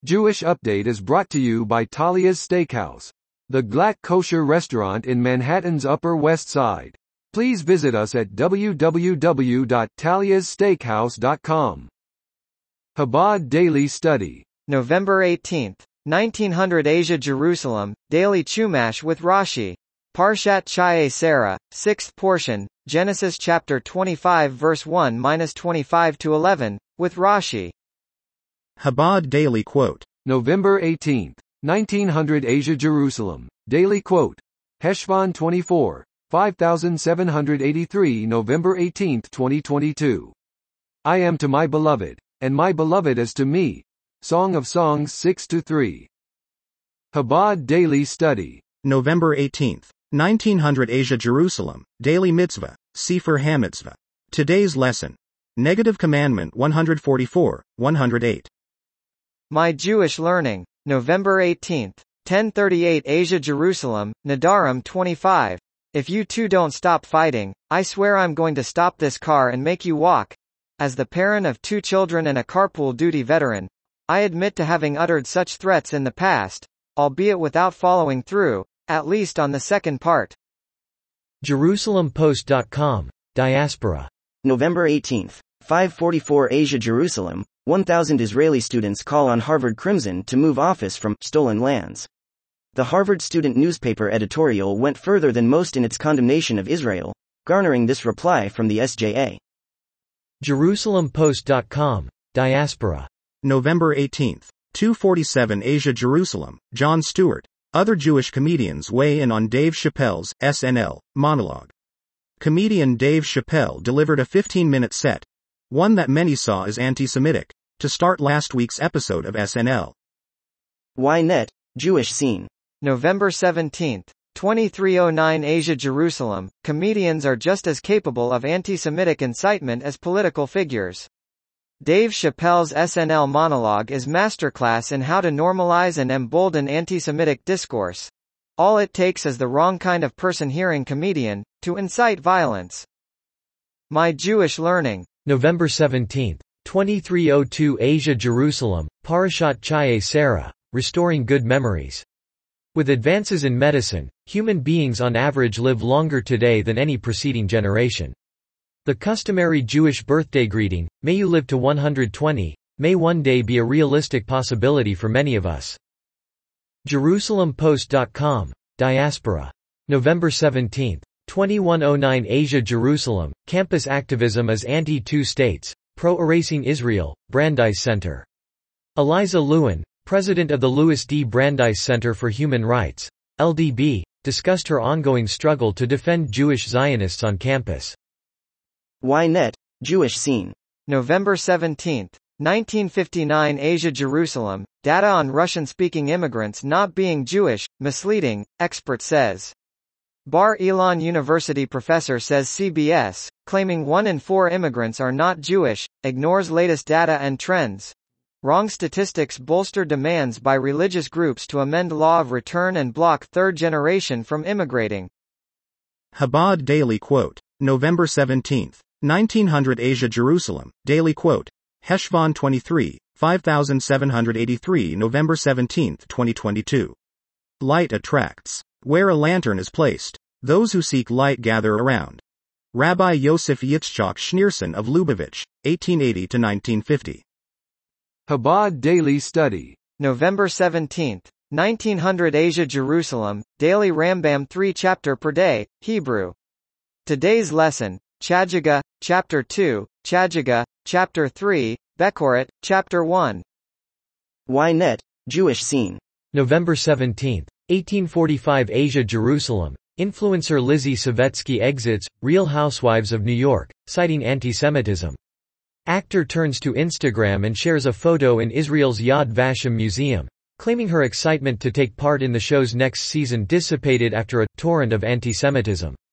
Jewish Update is brought to you by Talia's Steakhouse, the Glatt kosher restaurant in Manhattan's Upper West Side. Please visit us at www.taliassteakhouse.com. Chabad Daily Study. November 18, 1900 Asia Jerusalem, Daily Chumash with Rashi. Parshat Chaye Sarah, 6th portion, Genesis chapter 25 verse 1-25-11, with Rashi. Chabad Daily Quote. November 18, 1900 Asia Jerusalem, Daily Quote. Heshvan 24, 5783 November 18, 2022. I am to my beloved, and my beloved is to me. Song of Songs 6-3. Chabad Daily Study. November 18, 1900 Asia Jerusalem, Daily Mitzvah, Sefer HaMitzvah. Today's lesson. Negative Commandment 144, 108. My Jewish Learning. November 18, 1038 Asia Jerusalem, Nadarim 25. If you two don't stop fighting, I swear I'm going to stop this car and make you walk. As the parent of 2 children and a carpool duty veteran, I admit to having uttered such threats in the past, albeit without following through, at least on the second part. JerusalemPost.com, Diaspora. November 18, 544 Asia Jerusalem, 1,000 Israeli students call on Harvard Crimson to move office from stolen lands. The Harvard student newspaper editorial went further than most in its condemnation of Israel, garnering this reply from the SJA. JerusalemPost.com, Diaspora. November 18, 247 Asia Jerusalem, Jon Stewart. Other Jewish comedians weigh in on Dave Chappelle's SNL monologue. Comedian Dave Chappelle delivered a 15-minute set, one that many saw as anti-Semitic, to start last week's episode of SNL. Ynet, Jewish Scene. November 17, 2309 Asia Jerusalem, comedians are just as capable of anti-Semitic incitement as political figures. Dave Chappelle's SNL monologue is masterclass in how to normalize and embolden anti-Semitic discourse. All it takes is the wrong kind of person hearing comedian to incite violence. My Jewish Learning. November 17, 2302 Asia Jerusalem, Parashat Chaye Sarah, Restoring Good Memories. With advances in medicine, human beings on average live longer today than any preceding generation. The customary Jewish birthday greeting, may you live to 120, may one day be a realistic possibility for many of us. JerusalemPost.com, Diaspora. November 17, 2109 Asia Jerusalem, campus activism as anti-two states, pro-erasing Israel, Brandeis Center. Eliza Lewin, president of the Louis D. Brandeis Center for Human Rights, LDB, discussed her ongoing struggle to defend Jewish Zionists on campus. Ynet, Jewish Scene. November 17, 1959 Asia Jerusalem, data on Russian-speaking immigrants not being Jewish, misleading, expert says. Bar Ilan University professor says CBS, claiming 1 in 4 immigrants are not Jewish, ignores latest data and trends. Wrong statistics bolster demands by religious groups to amend law of return and block third generation from immigrating. Chabad Daily Quote. November 17, 1900 Asia Jerusalem, Daily Quote. Heshvan 23, 5783 November 17, 2022. Light attracts. Where a lantern is placed, those who seek light gather around. Rabbi Yosef Yitzchak Schneerson of Lubavitch, 1880-1950. Chabad Daily Study. November 17, 1900 Asia Jerusalem, Daily Rambam 3 chapter per day, Hebrew. Today's lesson, Chagiga, Chapter 2, Chagiga, Chapter 3, Bekoret, Chapter 1. Ynet, Jewish Scene. November 17, 1845 Asia Jerusalem, influencer Lizzie Savetsky exits Real Housewives of New York, citing anti-Semitism. Actor turns to Instagram and shares a photo in Israel's Yad Vashem Museum, claiming her excitement to take part in the show's next season dissipated after a torrent of anti-Semitism.